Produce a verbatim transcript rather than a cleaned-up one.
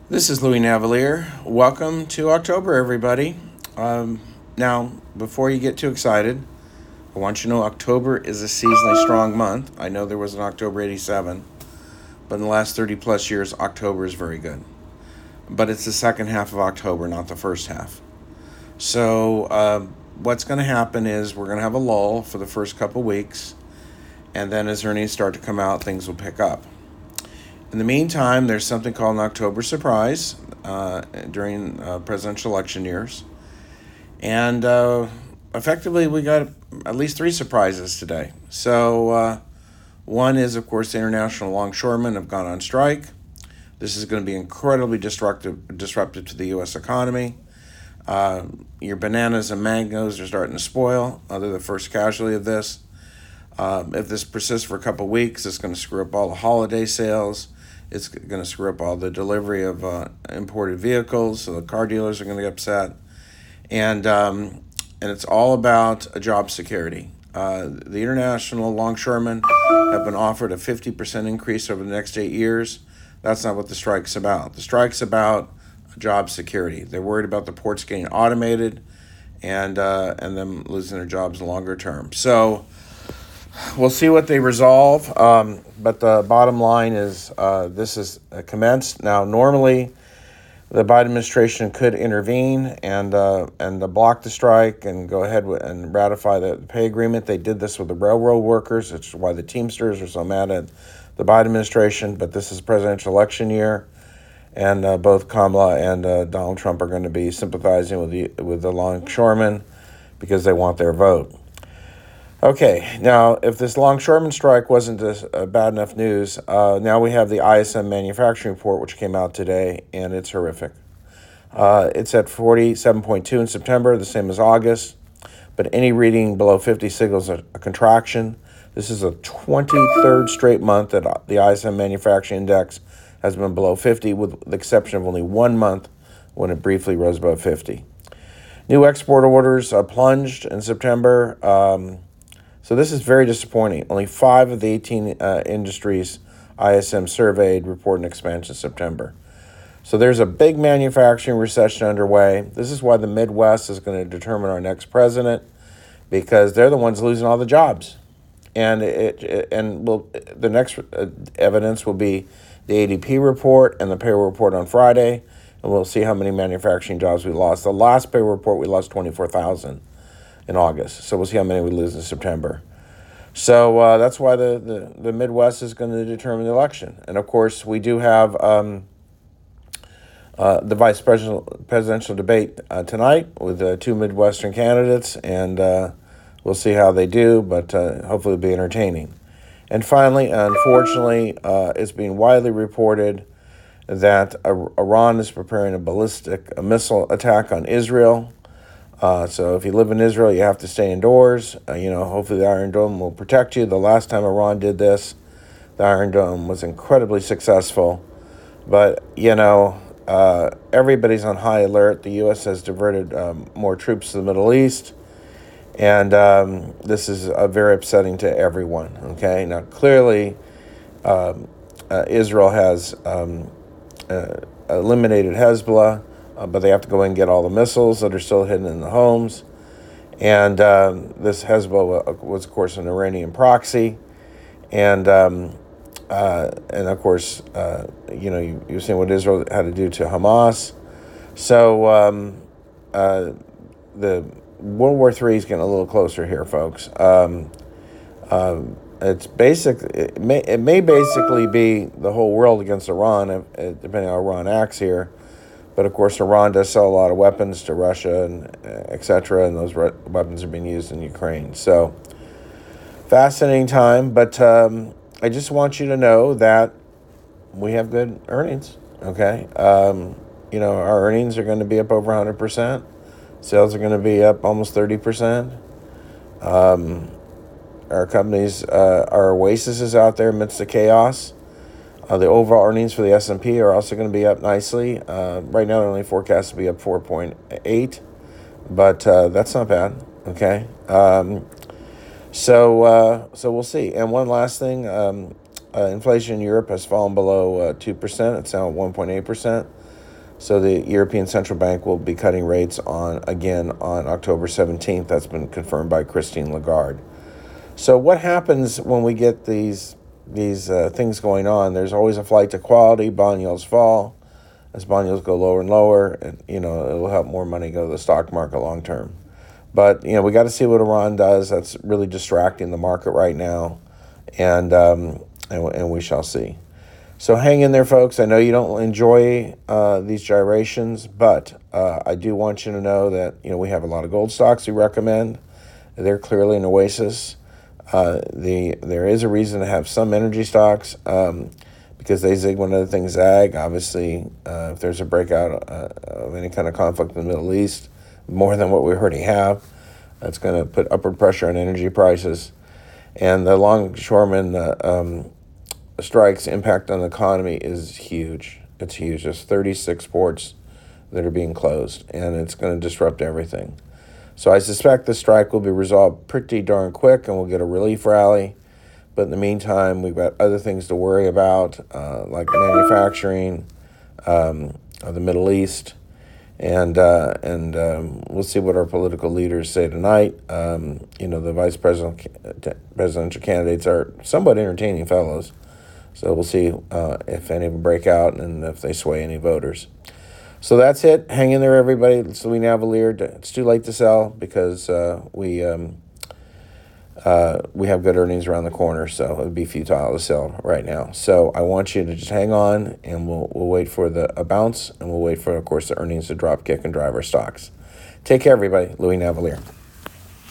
This is Louis Navalier. Welcome to October, everybody. Um, now, before you get too excited, I want you to know October is a seasonally strong month. I know there was an October eighty-seven, but in the last thirty plus years, October is very good. But it's the second half of October, not the first half. So, uh, what's going to happen is we're going to have a lull for the first couple weeks, and then as earnings start to come out, things will pick up. In the meantime, there's something called an October surprise uh, during uh, presidential election years. And uh, effectively, we got at least three surprises today. So uh, one is, of course, the international longshoremen have gone on strike. This is going to be incredibly disruptive, disruptive to the U S economy. Uh, your bananas and mangoes are starting to spoil. Uh, they're the first casualty of this. Um, if this persists for a couple of weeks, it's going to screw up all the holiday sales. It's going to screw up all the delivery of uh, imported vehicles, so the car dealers are going to get upset. And um, and it's all about a job security. Uh, the international longshoremen have been offered a fifty percent increase over the next eight years. That's not what the strike's about. The strike's about job security. They're worried about the ports getting automated and uh, and them losing their jobs longer term. So we'll see what they resolve, um, but the bottom line is uh, this is uh, commenced. Now, normally, the Biden administration could intervene and uh, and uh, block the strike and go ahead with, and ratify the pay agreement. They did this with the railroad workers, which is why the Teamsters are so mad at the Biden administration. But this is a presidential election year, and uh, both Kamala and uh, Donald Trump are going to be sympathizing with the with the longshoremen because they want their vote. Okay, now if this longshoreman strike wasn't this, uh, bad enough news, uh, now we have the I S M manufacturing report, which came out today, and it's horrific. Uh, it's at forty-seven point two in September, the same as August, but any reading below fifty signals a, a contraction. This is a twenty-third straight month that the I S M manufacturing index has been below fifty, with the exception of only one month when it briefly rose above fifty. New export orders uh, plunged in September. Um, So this is very disappointing. Only five of the eighteen uh, industries I S M surveyed report an expansion in September. So there's a big manufacturing recession underway. This is why the Midwest is going to determine our next president, because they're the ones losing all the jobs. And it, it and will the next uh, evidence will be the A D P report and the payroll report on Friday, and we'll see how many manufacturing jobs we lost. The last payroll report, we lost twenty-four thousand. In August. So we'll see how many we lose in September. So uh, that's why the, the, the Midwest is going to determine the election. And of course, we do have um, uh, the vice presidential, presidential debate uh, tonight with uh, two Midwestern candidates, and uh, we'll see how they do, but uh, hopefully it'll be entertaining. And finally, unfortunately, uh, it's being widely reported that Iran is preparing a ballistic a missile attack on Israel. Uh, so if you live in Israel, you have to stay indoors. Uh, you know, hopefully the Iron Dome will protect you. The last time Iran did this, the Iron Dome was incredibly successful. But, you know, uh, everybody's on high alert. The U S has diverted um, more troops to the Middle East. And um, this is uh, very upsetting to everyone, okay? Now, clearly, um, uh, Israel has um, uh, eliminated Hezbollah. Uh, but they have to go in and get all the missiles that are still hidden in the homes. And um, this Hezbollah was, of course, an Iranian proxy. And, um, uh, and of course, uh, you know, you, you've seen what Israel had to do to Hamas. So um, uh, the World War Three is getting a little closer here, folks. Um, um, it's basic. It may, it may basically be the whole world against Iran, if, depending on how Iran acts here. But, of course, Iran does sell a lot of weapons to Russia, and et cetera, and those re- weapons are being used in Ukraine. So, fascinating time. But um, I just want you to know that we have good earnings, okay? Um, you know, our earnings are going to be up over one hundred percent. Sales are going to be up almost thirty percent. Um, our companies, uh, our Oasis is out there amidst the chaos. Uh, the overall earnings for the S and P are also going to be up nicely. Uh, right now, they're only forecast to be up four point eight, but uh, that's not bad, okay? Um, so uh, so we'll see. And one last thing, um, uh, inflation in Europe has fallen below uh, two percent. It's now at one point eight percent. So the European Central Bank will be cutting rates on again on October seventeenth. That's been confirmed by Christine Lagarde. So what happens when we get these these uh, things going on? There's always a flight to quality. Bond yields fall. As bond yields go lower and lower, and, you know, it'll help more money go to the stock market long term. But, you know, we got to see what Iran does. That's really distracting the market right now, and um, and, and we shall see. So hang in there, folks. I know you don't enjoy uh, these gyrations, but uh, I do want you to know that, you know, we have a lot of gold stocks we recommend. They're clearly an oasis. Uh, the there is a reason to have some energy stocks. Um, because they zig when other things zag. Obviously, uh, if there's a breakout uh, of any kind of conflict in the Middle East, more than what we already have, that's going to put upward pressure on energy prices. And the longshoreman uh, um, strikes' impact on the economy is huge. It's huge. There's thirty-six ports that are being closed, and it's going to disrupt everything. So I suspect the strike will be resolved pretty darn quick, and we'll get a relief rally. But in the meantime, we've got other things to worry about, uh, like manufacturing, um, the Middle East, and uh, and um, we'll see what our political leaders say tonight. Um, you know, the vice president, presidential candidates are somewhat entertaining fellows, so we'll see uh, if any of them break out and if they sway any voters. So that's it. Hang in there, everybody. It's Louis Navellier. It's too late to sell because uh, we. Um, Uh, we have good earnings around the corner, so it would be futile to sell right now. So I want you to just hang on, and we'll we'll wait for the a bounce, and we'll wait for, of course, the earnings to drop, kick, and drive our stocks. Take care, everybody. Louis Navellier.